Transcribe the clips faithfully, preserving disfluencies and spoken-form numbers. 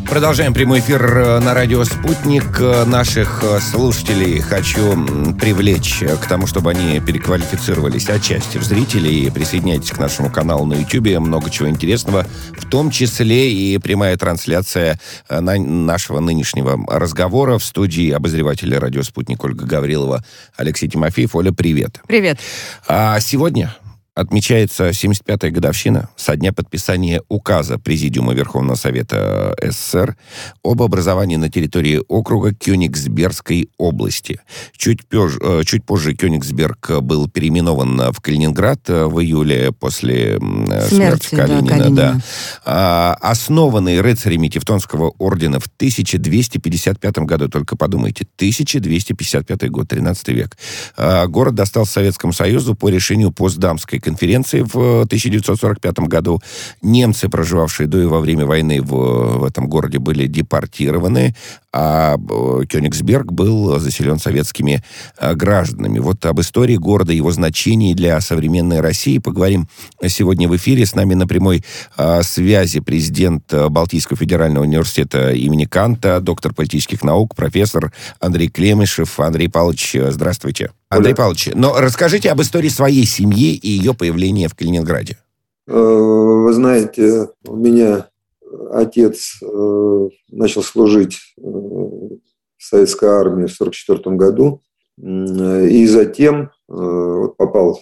Продолжаем прямой эфир на радио «Спутник». Наших слушателей хочу привлечь к тому, чтобы они переквалифицировались отчасти в зрителей. И присоединяйтесь к нашему каналу на YouTube. Много чего интересного, в том числе и прямая трансляция нашего нынешнего разговора в студии обозревателя радио «Спутник» Ольга Гаврилова, Алексей Тимофеев. Оля, привет. Привет. А сегодня отмечается семьдесят пятая годовщина со дня подписания указа Президиума Верховного Совета СССР об образовании на территории округа Кёнигсбергской области. Чуть, пёж, чуть позже Кёнигсберг был переименован в Калининград в июле после смерти, смерти Калинина. Да, Калинина. Да. Основанный рыцарями Тевтонского ордена в тысяча двести пятьдесят пятом году, только подумайте, тысяча двести пятьдесят пятый год, тринадцатый век. Город достался Советскому Союзу по решению Потсдамской конференции в тысяча девятьсот сорок пятом году. Немцы, проживавшие до и во время войны в, в этом городе, были депортированы, а Кёнигсберг был заселен советскими гражданами. Вот об истории города, его значении для современной России поговорим сегодня в эфире. С нами на прямой связи президент Балтийского федерального университета имени Канта, доктор политических наук, профессор Андрей Клемешев. Андрей Павлович, здравствуйте. Андрей Павлович, но расскажите об истории своей семьи и ее появления в Калининграде. Вы знаете, у меня отец начал служить в советской армии в сорок четвёртом году и затем вот, попал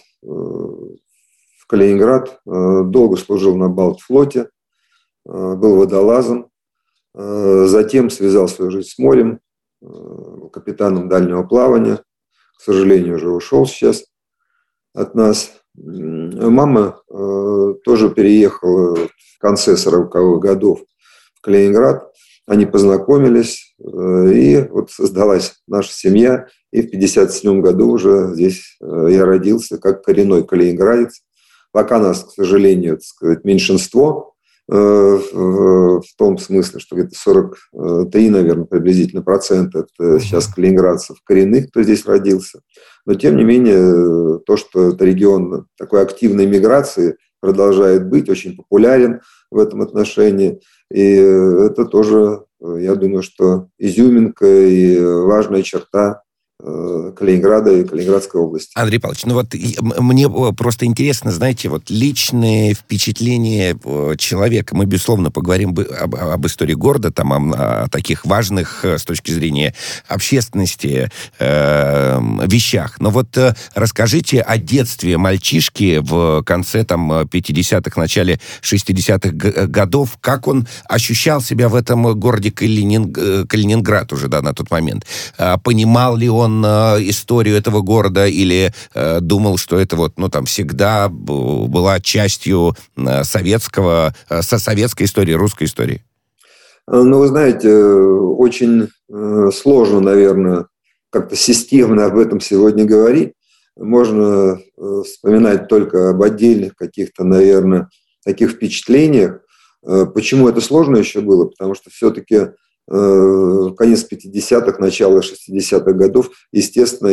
в Калининград, долго служил на Балтфлоте, был водолазом, затем связал свою жизнь с морем, капитаном дальнего плавания. К сожалению, уже ушел сейчас от нас. Мама э, тоже переехала в конце сороковых годов в Калининград. Они познакомились, э, и вот создалась наша семья. И в пятьдесят седьмом году уже здесь э, я родился как коренной калининградец. Пока нас, к сожалению, так сказать, меньшинство, э, в, в том смысле, что где-то сорок три, наверное, приблизительно процента это сейчас калининградцев коренных, кто здесь родился. Но, тем не менее, то, что это регион такой активной миграции продолжает быть, очень популярен в этом отношении. И это тоже, я думаю, что изюминка и важная черта Калининграда и Калининградской области. Андрей Павлович, ну вот мне просто интересно, знаете, вот личные впечатления человека. Мы, безусловно, поговорим об, об истории города, там, о, о таких важных с точки зрения общественности э, вещах. Но вот э, расскажите о детстве мальчишки в конце там пятидесятых, начале шестидесятых годов. Как он ощущал себя в этом городе Калининг... Калининград уже, да, на тот момент? Понимал ли он историю этого города или э, думал, что это вот, ну, там, всегда была частью э, советского, э, со советской истории, русской истории? Ну, вы знаете, очень э, сложно, наверное, как-то системно об этом сегодня говорить. Можно э, вспоминать только об отдельных каких-то, наверное, таких впечатлениях. Э, почему это сложно еще было? Потому что все-таки конец пятидесятых, начало шестидесятых годов, естественно,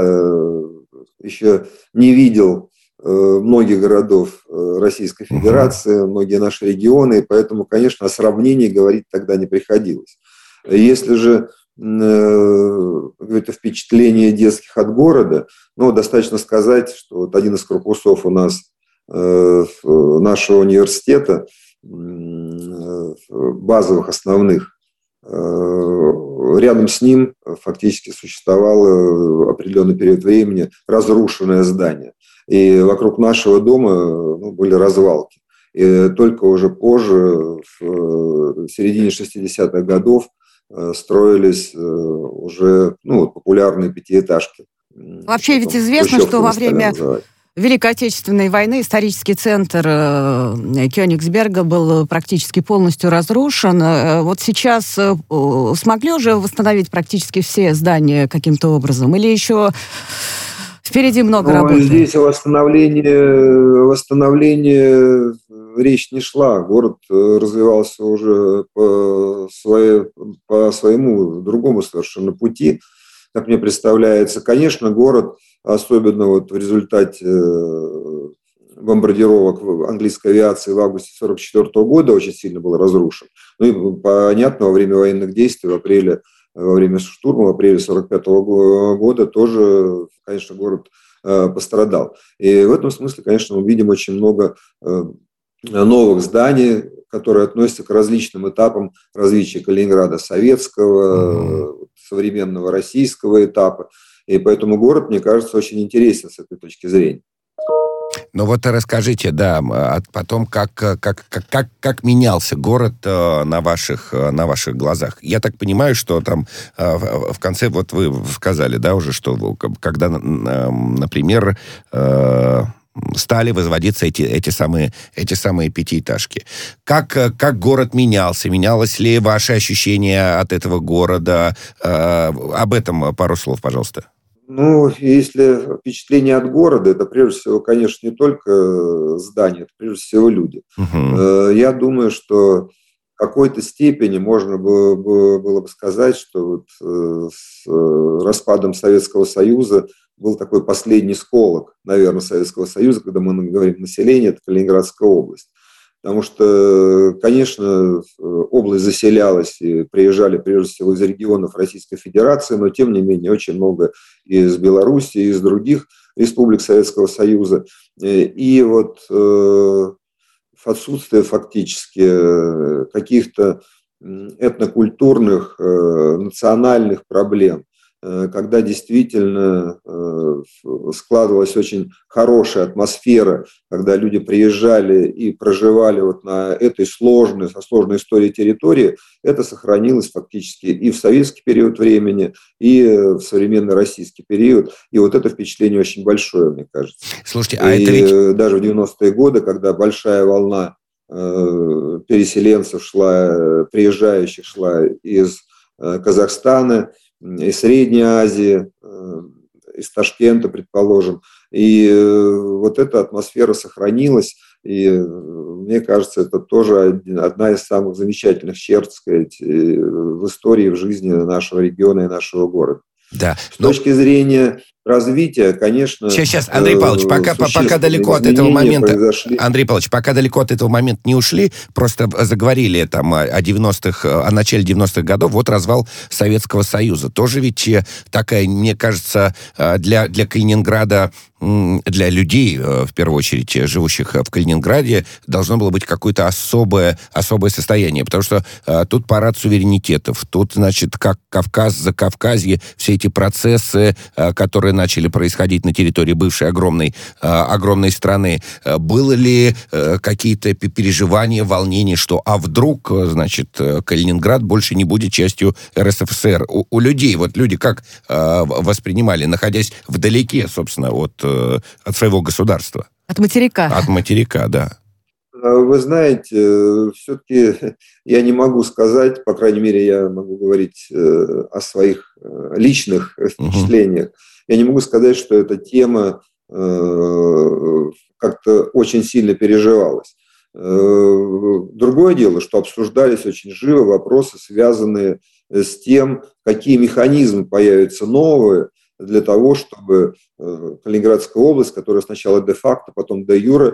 я еще не видел многих городов Российской Федерации, многие наши регионы, и поэтому, конечно, о сравнении говорить тогда не приходилось. Если же какое-то впечатление детских от города, ну, достаточно сказать, что вот один из корпусов у нас, нашего университета, базовых, основных, рядом с ним фактически существовало определенный период времени разрушенное здание. И вокруг нашего дома, ну, были развалки. И только уже позже, в середине шестидесятых годов, строились уже, ну, популярные пятиэтажки. Вообще ведь известно, что во время называть. Великой Отечественной войны исторический центр Кёнигсберга был практически полностью разрушен. Вот сейчас смогли уже восстановить практически все здания каким-то образом? Или еще впереди много ну, работы? Здесь о восстановлении, восстановлении речь не шла. Город развивался уже по, своей, по своему другому совершенно пути, как мне представляется. Конечно, город, особенно вот в результате бомбардировок английской авиации в августе сорок четвёртого года очень сильно был разрушен. Ну и, понятно, во время военных действий в апреле, во время штурма в апреле сорок пятого года тоже, конечно, город пострадал. И в этом смысле, конечно, мы видим очень много новых зданий, которые относятся к различным этапам развития Калининграда, советского, mm-hmm. современного российского этапа. И поэтому город, мне кажется, очень интересен с этой точки зрения. Ну вот расскажите, да, о том, как, как, как, как, как менялся город на ваших, на ваших глазах. Я так понимаю, что там в конце, вот вы сказали, да, уже, что когда, например, стали возводиться эти, эти, самые, эти самые пятиэтажки. Как, как город менялся? Менялось ли ваше ощущение от этого города? Об этом пару слов, пожалуйста. Ну, если впечатление от города, это прежде всего, конечно, не только здания, это прежде всего люди. Uh-huh. Я думаю, что в какой-то степени можно было бы, было бы сказать, что вот с распадом Советского Союза был такой последний сколок, наверное, Советского Союза, когда мы говорим население, это Калининградская область. Потому что, конечно, область заселялась, и приезжали прежде всего из регионов Российской Федерации, но тем не менее очень много из Беларуси, из других республик Советского Союза. И вот в отсутствие фактически каких-то этнокультурных, национальных проблем, когда действительно складывалась очень хорошая атмосфера, когда люди приезжали и проживали вот на этой сложной, со сложной историей территории, это сохранилось фактически и в советский период времени, и в современный российский период. И вот это впечатление очень большое, мне кажется. Слушайте, а и это ведь... даже в девяностые годы, когда большая волна переселенцев шла, приезжающих шла из Казахстана, из Средней Азии, из Ташкента, предположим. И вот эта атмосфера сохранилась. И мне кажется, это тоже одна из самых замечательных черт, так сказать, в истории, в жизни нашего региона и нашего города. Да. С но... точки зрения развития, конечно... Сейчас, сейчас, Андрей Павлович, пока, пока далеко от этого момента... Произошли. Андрей Павлович, пока далеко от этого момента не ушли, просто заговорили там о девяностых, о начале девяностых годов, вот развал Советского Союза. Тоже ведь такая, мне кажется, для, для Калининграда, для людей, в первую очередь, живущих в Калининграде, должно было быть какое-то особое, особое состояние, потому что а, тут парад суверенитетов, тут, значит, как Кавказ, Закавказье, все эти процессы, а, которые начали происходить на территории бывшей огромной, а, огромной страны. А, было ли а, какие-то переживания, волнения, что, а вдруг, значит, Калининград больше не будет частью эр эс эф эс эр? У, у людей, вот люди как а, воспринимали, находясь вдалеке, собственно, от от своего государства. От материка. От материка, да. Вы знаете, все-таки я не могу сказать, по крайней мере, я могу говорить о своих личных впечатлениях. Угу. Я не могу сказать, что эта тема как-то очень сильно переживалась. Другое дело, что обсуждались очень живо вопросы, связанные с тем, какие механизмы появятся новые, для того, чтобы Калининградская область, которая сначала де-факто, потом де-юре,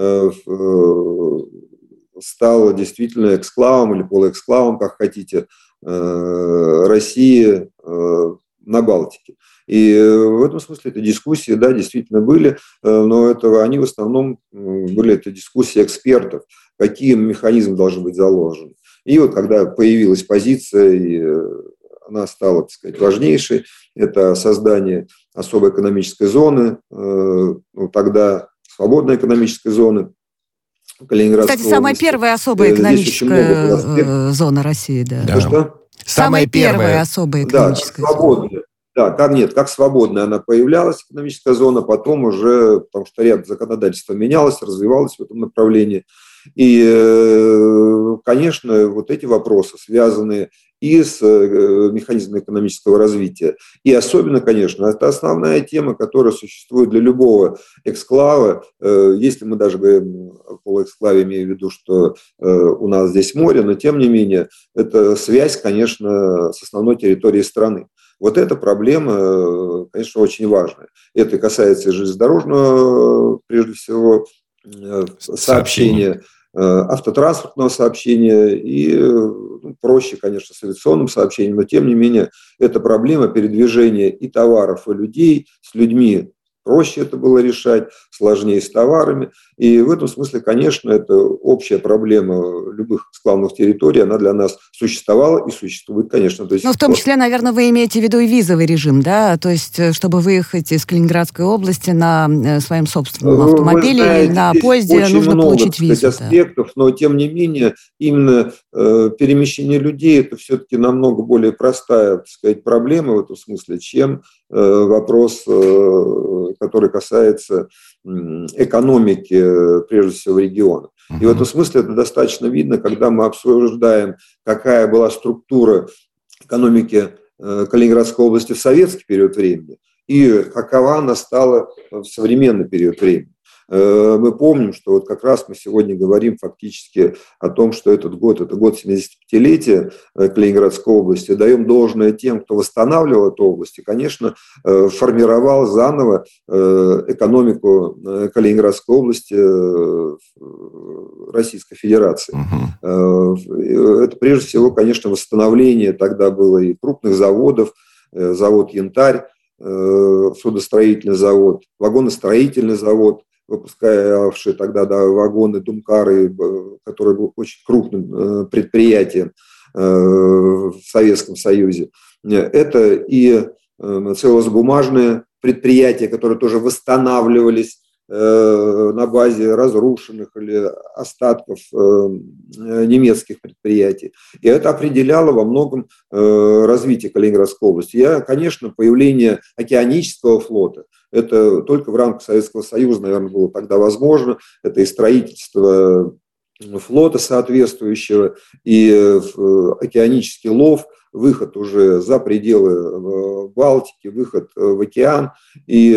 стала действительно эксклавом или полуэксклавом, как хотите, России на Балтике. И в этом смысле эти дискуссии, да, действительно были, но это, они в основном были это дискуссии экспертов, какие механизмы должны быть заложены. И вот когда появилась позиция, и она стала, так сказать, важнейшей, это создание особой экономической зоны, ну, тогда свободной экономической зоны. Кстати, самая области. первая особая экономическая зона России, да. да. Что? Самая, самая первая, первая особая экономическая да, свободная. зона. Да, как нет, как свободная она появлялась, экономическая зона, потом уже, потому что ряд законодательства менялось, развивалось в этом направлении. И, конечно, вот эти вопросы, связанные и с механизмом экономического развития, и особенно, конечно, это основная тема, которая существует для любого эксклава. Если мы даже говорим о полуэксклаве, имею в виду, что у нас здесь море, но тем не менее, это связь, конечно, с основной территорией страны. Вот эта проблема, конечно, очень важная. Это касается и железнодорожного, прежде всего, сообщения, автотранспортного сообщения и, ну, проще, конечно, с авиационным сообщением, но тем не менее эта проблема передвижения и товаров, и людей с людьми. Проще это было решать, сложнее с товарами. И в этом смысле, конечно, это общая проблема любых склавных территорий. Она для нас существовала и существует, конечно, до сих пор. Ну, в том числе, наверное, вы имеете в виду и визовый режим, да? То есть, чтобы выехать из Калининградской области на своем собственном автомобиле знаете, или на поезде, нужно много, получить визу. Сказать, аспектов, да. Но, тем не менее, именно э, перемещение людей – это все-таки намного более простая, так сказать, проблема в этом смысле, чем э, вопрос, э, который касается э, экономики, прежде всего, региона. И в этом смысле это достаточно видно, когда мы обсуждаем, какая была структура экономики Калининградской области в советский период времени и какова она стала в современный период времени. Мы помним, что вот как раз мы сегодня говорим фактически о том, что этот год – это год семидесятипятилетия Калининградской области. Даем должное тем, кто восстанавливал эту область и, конечно, формировал заново экономику Калининградской области Российской Федерации. Uh-huh. Это прежде всего, конечно, восстановление тогда было и крупных заводов, завод «Янтарь», судостроительный завод, вагоностроительный завод, выпускавший тогда да, вагоны «Думкары», который был очень крупным предприятием в Советском Союзе. Это и целлулозобумажные предприятия, которые тоже восстанавливались на базе разрушенных или остатков немецких предприятий. И это определяло во многом развитие Калининградской области. Я, конечно, появление океанического флота, это только в рамках Советского Союза, наверное, было тогда возможно. Это и строительство флота соответствующего, и океанический лов, выход уже за пределы Балтики, выход в океан. И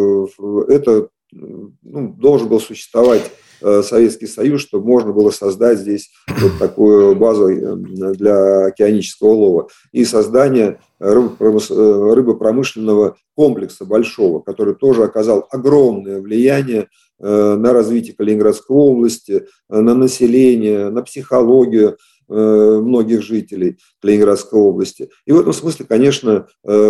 это ну, должен был существовать Советский Союз, чтобы можно было создать здесь вот такую базу для океанического лова и создание рыбопромышленного комплекса большого, который тоже оказал огромное влияние на развитие Калининградской области, на население, на психологию многих жителей Калининградской области. И в этом смысле, конечно,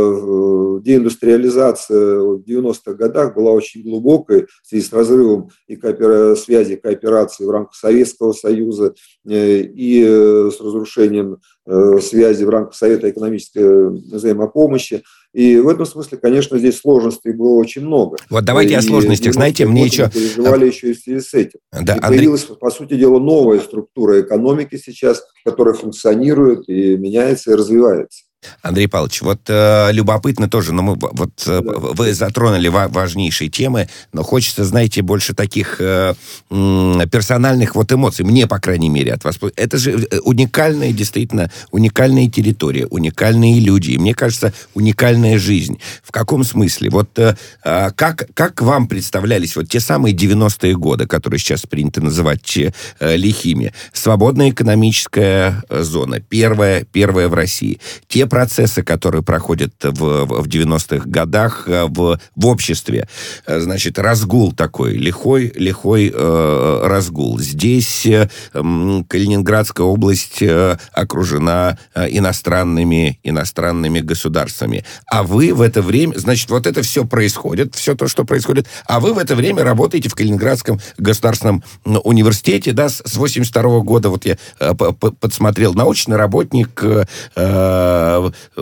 деиндустриализация в девяностых годах была очень глубокой в связи с разрывом и коопера... связи кооперации в рамках Советского Союза и с разрушением связи в рамках Совета экономической взаимопомощи. И в этом смысле, конечно, здесь сложностей было очень много. Вот давайте и о сложностях. Знаете, мне еще... переживали еще и в связи с этим. Да, и Андрей... появилась, по сути дела, новая структура экономики сейчас, которая функционирует и меняется, и развивается. Андрей Павлович, вот э, любопытно тоже, но мы вот э, да. вы затронули ва- важнейшие темы, но хочется, знаете, больше таких э, э, персональных вот эмоций, мне, по крайней мере, от вас. Это же уникальная, действительно, уникальная территория, уникальные люди, и, мне кажется, уникальная жизнь. В каком смысле? Вот э, как, как вам представлялись вот те самые девяностые годы, которые сейчас принято называть э, лихими? Свободная экономическая зона, первая, первая в России. Те процессы, которые проходят в, в девяностых годах в, в обществе. Значит, разгул такой, лихой, лихой э, разгул. Здесь э, Калининградская область э, окружена э, иностранными, иностранными государствами. А вы в это время, значит, вот это все происходит, все то, что происходит, а вы в это время работаете в Калининградском государственном университете, да, с восемьдесят второго года, вот я э, подсмотрел, научный работник, э,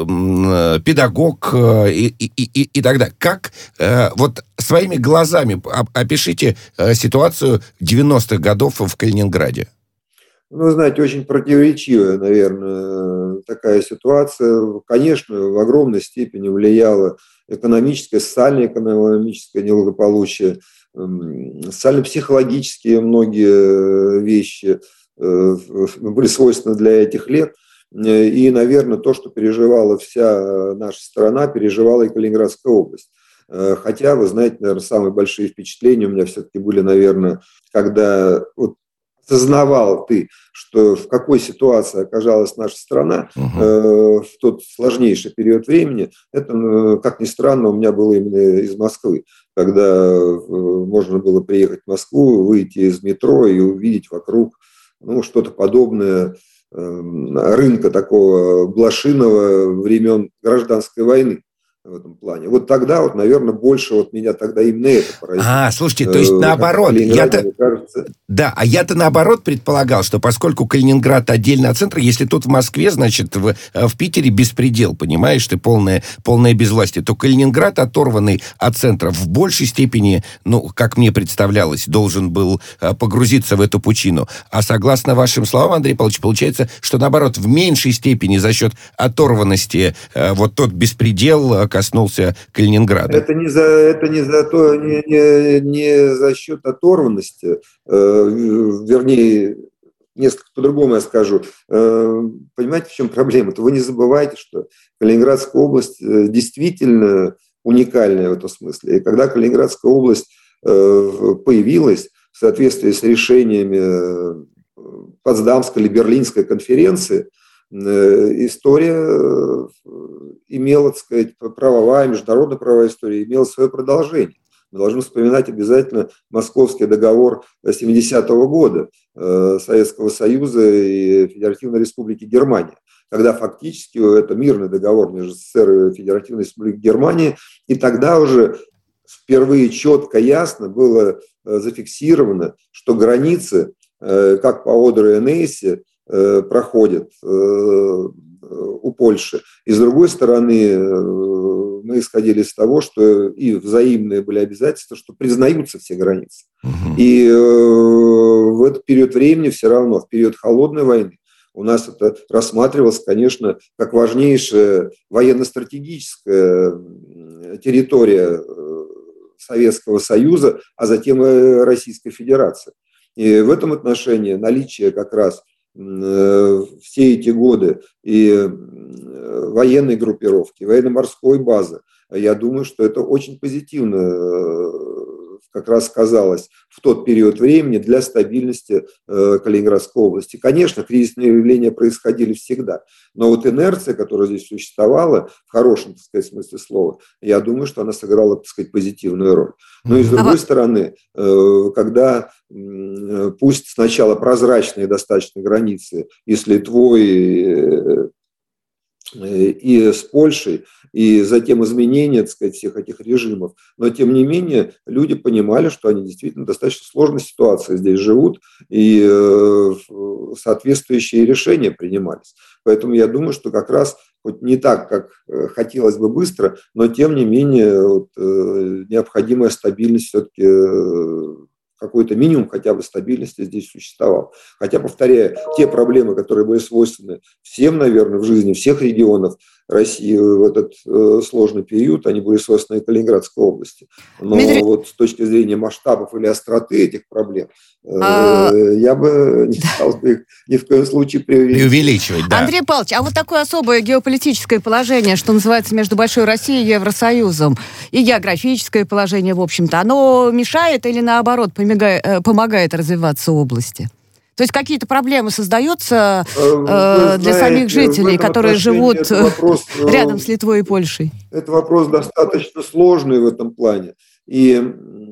педагог и, и, и, и так далее. Как э, вот своими глазами опишите э, ситуацию девяностых годов в Калининграде? Ну, знаете, очень противоречивая, наверное, такая ситуация. Конечно, в огромной степени влияло экономическое, социально-экономическое неблагополучие, социально-психологические многие вещи э, были свойственны для этих лет. И, наверное, то, что переживала вся наша страна, переживала и Калининградская область. Хотя, вы знаете, наверное, самые большие впечатления у меня все-таки были, наверное, когда вот сознавал ты, что в какой ситуации оказалась наша страна угу. э, в тот сложнейший период времени, это, как ни странно, у меня было именно из Москвы, когда э, можно было приехать в Москву, выйти из метро и увидеть вокруг ну, что-то подобное э, рынка такого блошиного времен гражданской войны. В этом плане. Вот тогда, вот, наверное, больше вот меня тогда именно это поразило. А, слушайте, то есть наоборот. Я-то... Кажется... Да, а я-то наоборот предполагал, что поскольку Калининград отдельно от центра, если тут в Москве, значит, в, в Питере беспредел, понимаешь, ты полное, полное безвластие, то Калининград, оторванный от центра, в большей степени, ну, как мне представлялось, должен был погрузиться в эту пучину. А согласно вашим словам, Андрей Павлович, получается, что наоборот, в меньшей степени за счет оторванности вот тот беспредел коснулся Калининграда. Это не за, это не за то, не, не, не за счет оторванности, э, вернее, несколько по-другому я скажу. Э, понимаете, в чем проблема-то? Вы не забывайте, что Калининградская область действительно уникальная в этом смысле. И когда Калининградская область э, появилась в соответствии с решениями Потсдамской или Берлинской конференции, история имела, так сказать, правовая, международная правовая история имела свое продолжение. Мы должны вспоминать обязательно Московский договор семидесятого года Советского Союза и Федеративной Республики Германия, когда фактически это мирный договор между СССР и Федеративной Республикой Германии, и тогда уже впервые четко, ясно было зафиксировано, что границы, как по Одру и Нейсе, проходят у Польши. И с другой стороны, мы исходили из того, что и взаимные были обязательства, что признаются все границы. Угу. И в этот период времени все равно, в период холодной войны, у нас это рассматривалось, конечно, как важнейшая военно-стратегическая территория Советского Союза, а затем и Российской Федерации. И в этом отношении наличие как раз все эти годы и военной группировки, военно-морской базы, я думаю, что это очень позитивно как раз сказалось в тот период времени для стабильности Калининградской области. Конечно, кризисные явления происходили всегда, но вот инерция, которая здесь существовала, в хорошем, так сказать, смысле слова, я думаю, что она сыграла, так сказать, позитивную роль. Но и с другой стороны, когда пусть сначала прозрачные достаточно границы и с Литвой, и с Польшей, и затем изменения, так сказать, всех этих режимов. Но, тем не менее, люди понимали, что они действительно в достаточно сложной ситуации здесь живут, и соответствующие решения принимались. Поэтому я думаю, что как раз, хоть не так, как хотелось бы быстро, но, тем не менее, вот, необходимая стабильность все-таки, какой-то минимум хотя бы стабильности здесь существовал. Хотя, повторяю, те проблемы, которые были свойственны всем, наверное, в жизни всех регионов России в этот э, сложный период, они были свойственны и Калининградской области. Но Дмитрий... вот с точки зрения масштабов или остроты этих проблем, э, а... я бы не стал бы их ни в коем случае преувеличивать. преувеличивать да. Андрей Павлович, а вот такое особое геополитическое положение, что называется, между Большой Россией и Евросоюзом, и географическое положение, в общем-то, оно мешает или, наоборот, помогает, помогает развиваться области? То есть какие-то проблемы создаются э, знаете, для самих жителей, которые живут вопрос, рядом с Литвой и Польшей? Это вопрос достаточно сложный в этом плане. И, и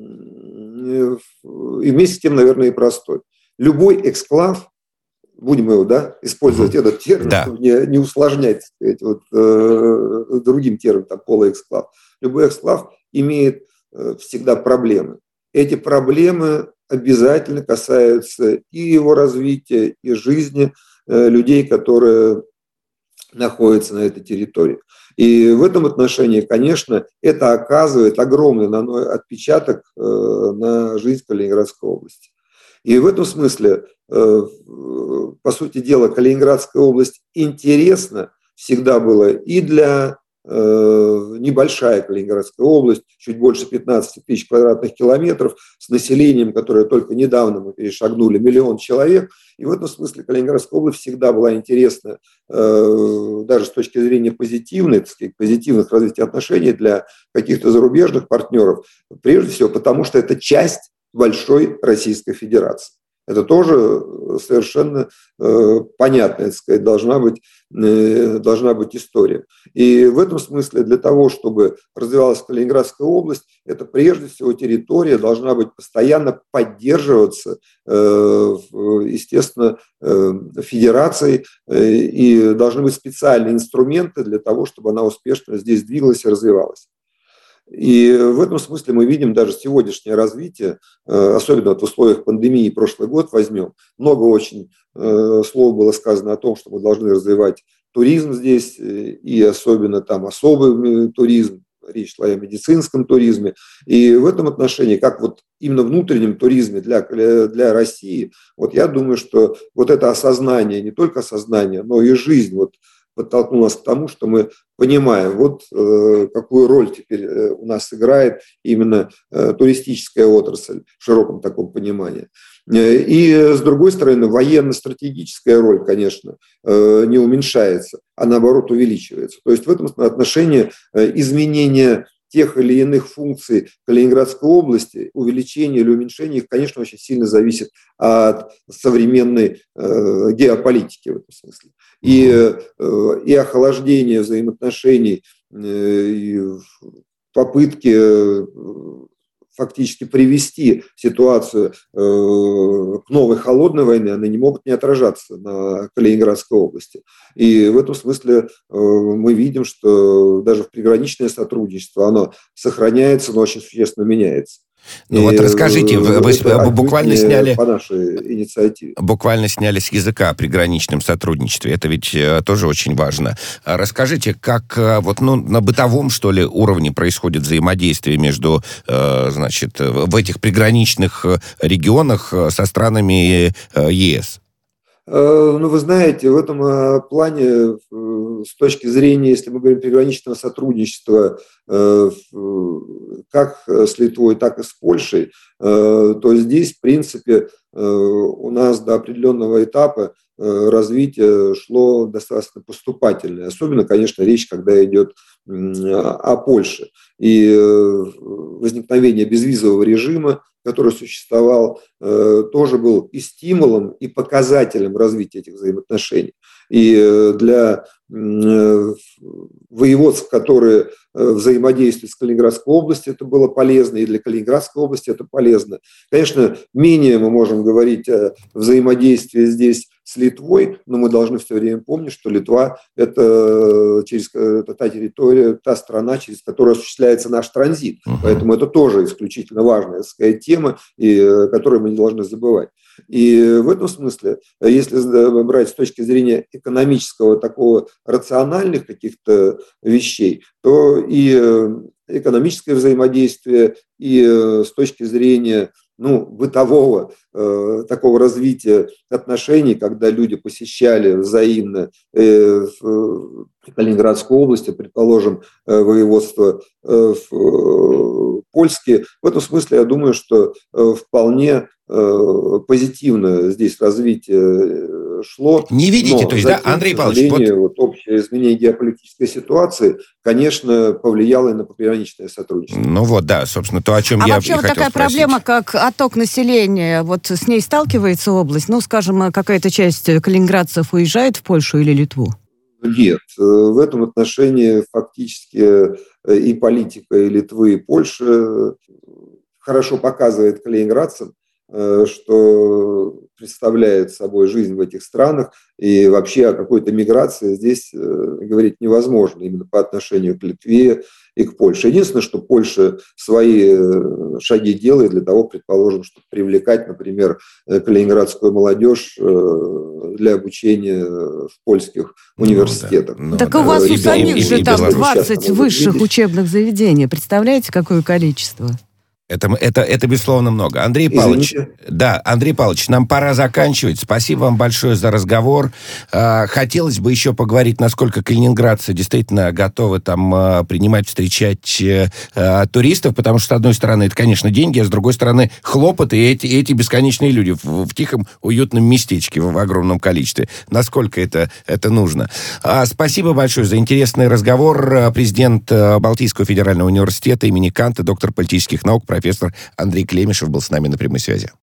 вместе с тем, наверное, и простой. Любой эксклав, будем его, да, использовать этот термин, да. чтобы не, не усложнять, так сказать, вот, э, другим термином, там, полуэксклав. Любой эксклав имеет э, всегда проблемы. Эти проблемы обязательно касаются и его развития, и жизни э, людей, которые находятся на этой территории. И в этом отношении, конечно, это оказывает огромный отпечаток э, на жизнь Калининградской области. И в этом смысле, э, по сути дела, Калининградская область интересна всегда была и для небольшая Калининградская область, чуть больше пятнадцать тысяч квадратных километров, с населением, которое только недавно мы перешагнули миллион человек. И в этом смысле Калининградская область всегда была интересна э, даже с точки зрения позитивной, так сказать, позитивных развития отношений для каких-то зарубежных партнеров, прежде всего потому, что это часть большой Российской Федерации. Это тоже совершенно э, понятная, так сказать, должна быть, э, должна быть история. И в этом смысле для того, чтобы развивалась Калининградская область, это прежде всего территория должна быть постоянно поддерживаться, э, естественно, э, федерацией, э, и должны быть специальные инструменты для того, чтобы она успешно здесь двигалась и развивалась. И в этом смысле мы видим даже сегодняшнее развитие, особенно вот в условиях пандемии, прошлый год возьмем, много очень слов было сказано о том, что мы должны развивать туризм здесь, и особенно там особый туризм, речь шла о медицинском туризме. И в этом отношении, как вот именно внутреннем туризме для, для России, вот я думаю, что вот это осознание, не только осознание, но и жизнь, вот, подтолкнул нас к тому, что мы понимаем, вот э, какую роль теперь э, у нас играет именно э, туристическая отрасль в широком таком понимании. И, с другой стороны, военно-стратегическая роль, конечно, э, не уменьшается, а наоборот увеличивается. То есть в этом отношении э, изменение тех или иных функций Калининградской области, увеличение или уменьшение их, конечно, очень сильно зависит от современной э, геополитики в этом смысле. И, э, и охлаждение взаимоотношений, э, и попытки э, фактически привести ситуацию э, к новой холодной войне, они не могут не отражаться на Калининградской области. И в этом смысле э, мы видим, что даже в приграничное сотрудничество оно сохраняется, но очень существенно меняется. Ну и вот расскажите, вы, вы буквально сняли по нашей инициативе. Буквально сняли с языка о приграничном сотрудничестве. Это ведь тоже очень важно. Расскажите, как вот ну, на бытовом, что ли, уровне происходит взаимодействие между, значит, в этих приграничных регионах со странами ЕС? Ну, вы знаете, в этом плане, с точки зрения, если мы говорим приграничного сотрудничества, как с Литвой, так и с Польшей, то здесь, в принципе, у нас до определенного этапа развитие шло достаточно поступательное. Особенно, конечно, речь, когда идет о Польше. И возникновение безвизового режима, который существовал, тоже был и стимулом, и показателем развития этих взаимоотношений. И для воеводств, которые взаимодействуют с Калининградской областью, это было полезно, и для Калининградской области это полезно. Конечно, менее мы можем говорить о взаимодействии здесь с Литвой, но мы должны все время помнить, что Литва – это, через, это та территория, та страна, через которую осуществляется наш транзит. Uh-huh. Поэтому это тоже исключительно важная, так сказать, тема, и, которую мы не должны забывать. И в этом смысле, если брать с точки зрения экономического, такого рациональных каких-то вещей, то и экономическое взаимодействие, и с точки зрения ну, бытового э, такого развития отношений, когда люди посещали взаимно э, в Калининградской области, предположим, э, воеводство э, в, э, польские. В этом смысле я думаю, что э, вполне э, позитивно здесь развитие шло. Не видите, но то есть, затем, да, Андрей Павлович? Вот... вот общее изменение геополитической ситуации, конечно, повлияло и на пограничное сотрудничество. Ну вот, да, собственно, то, о чем а я и вообще хотел вот такая спросить. Проблема, как отток населения, вот с ней сталкивается область? Ну, скажем, какая-то часть калининградцев уезжает в Польшу или Литву? Нет. В этом отношении фактически и политика и Литвы, и Польши хорошо показывает калининградцам, что представляет собой жизнь в этих странах, и вообще о какой-то миграции здесь говорить невозможно именно по отношению к Литве и к Польше. Единственное, что Польша свои шаги делает для того, предположим, чтобы привлекать, например, калининградскую молодежь для обучения в польских университетах. Ну, да. Так у вас у самих же там двадцать высших учебных заведений. Представляете, какое количество? Это, это, это, безусловно, много. Андрей Павлович, Извините. да, Андрей Павлович, нам пора заканчивать. Спасибо вам большое за разговор. Хотелось бы еще поговорить, насколько калининградцы действительно готовы там принимать, встречать туристов, потому что, с одной стороны, это, конечно, деньги, а с другой стороны, хлопоты и эти, эти бесконечные люди в, в тихом, уютном местечке в, в огромном количестве. Насколько это, это нужно. Спасибо большое за интересный разговор. Президент Балтийского федерального университета имени Канта, доктор политических наук, профессор Андрей Клемишев был с нами на прямой связи.